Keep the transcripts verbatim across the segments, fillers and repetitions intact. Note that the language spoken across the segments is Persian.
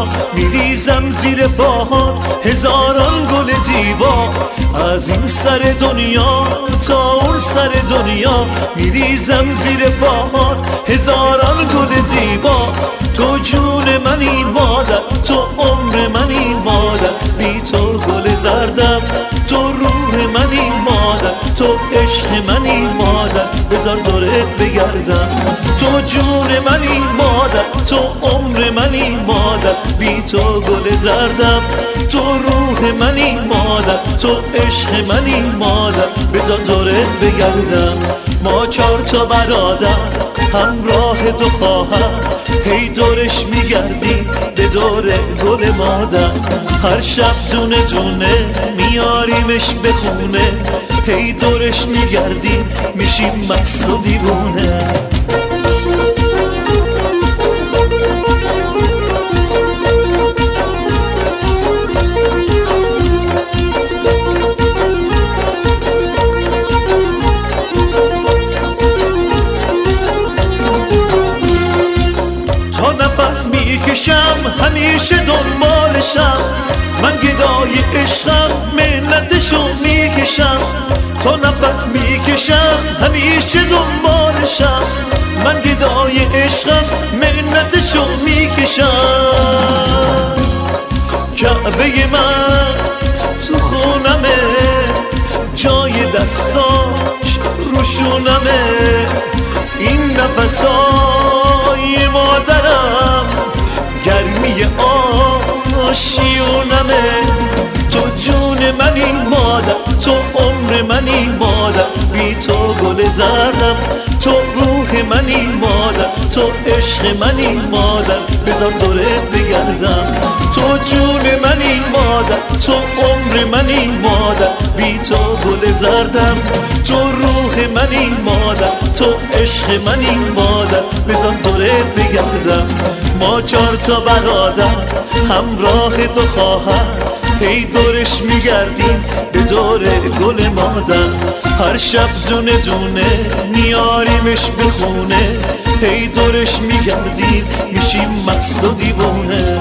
میریزم زیر پاهات هزاران گل زیبا. از این سر دنیا تا اون سر دنیا میریزم زیر پاهات هزاران گل زیبا. تو جون منی مادر، تو عمر منی مادر، بی تو گل زردم. تو روح منی مادر، تو عشق منی مادر، بذار دورت بگردم. تو جون منی مادر، تو عمر منی مادر، بی تو گل زردم. تو روح منی مادر، تو عشق منی مادر، بذار دورت بگردم. ما چار تا برادر همراه دو خواهر، هی دورش میگردیم به دور گل مادر. هر شب دونه دونه میاریمش به خونه، هی دورش میگردیم میشیم مست و دیوونه. نفس میکشم همیشه دنبالشم، من گدای عشقم منتشو میکشم. تا نفس میکشم همیشه دنبالشم، من گدای عشقم منتشو میکشم. کعبه من تو خونمه، جای دستاش روشونمه. این نفسای مادرم گرمی آشیونمه. تو جون منی مادر، تو عمر منی مادر، بی تو گل زردم. تو روح منی مادر، تو عشق منی مادر، بذار دورت بگردم. تو جون منی مادر، تو عمر منی مادر، بی تو گل زردم. تو روح منی مادر، تو عشق منی مادر، بذار دورت بگردم. ما چار تا برادر همراه دو خواهر، هی دورش میگردیم به دور گل مادر. هر شب دونه دونه میاریمش به خونه، هی دورش میگردیم میشیم مست و دیوونه.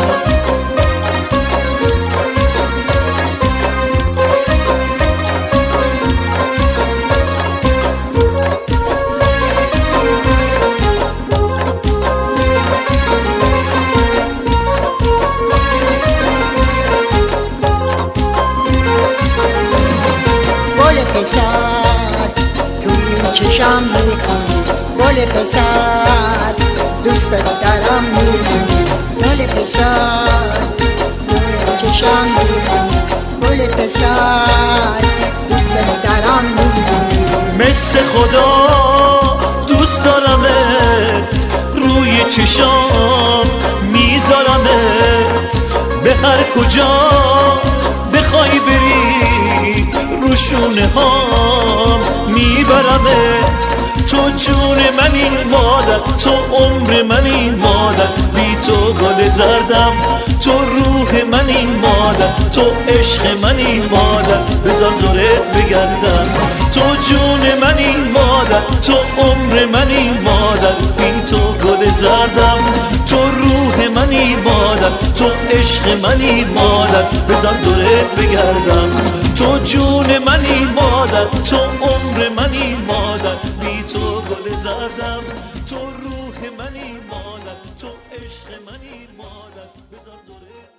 پسر توی چشم میخونی، گل پسر دوست دارم میخونی. گل پسر توی چشم میخونی، گل پسر دوست دارم میخونی. مثل خدا دوست دارمت، روی چشام میذارمت. به هر کجا بخوای بری روشونه هام میبرمت. تو جون منی مادر، تو عمر منی مادر، بی تو گل زردم. تو روح منی مادر، تو عشق منی مادر، بذار دورت بگردم. تو جون منی مادر، تو عمر منی مادر، بی تو گل زردم. تو روح منی مادر، تو عشق منی مادر، بذار دورت بگردم. تو جون منی مادر، تو عمر منی مادر، بی تو گل زردم. تو روح منی مادر، تو عشق منی مادر، بذار دورت